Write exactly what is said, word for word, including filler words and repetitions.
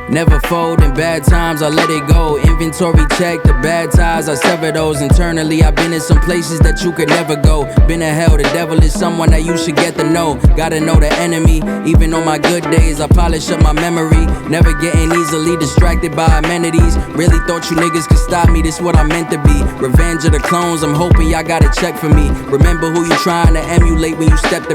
Never fold in bad times, I let it go. Inventory check, the bad ties, I sever those. Internally, I've been in some places that you could never go. Been to hell, the devil is someone that you should get to know. Gotta know the enemy, even on my good days, I polish up my memory. Never getting easily distracted by amenities. Really thought you niggas could stop me, this what I meant to be. Revenge of the clones, I'm hoping y'all got a check for me. Remember who you trying to emulate when you step to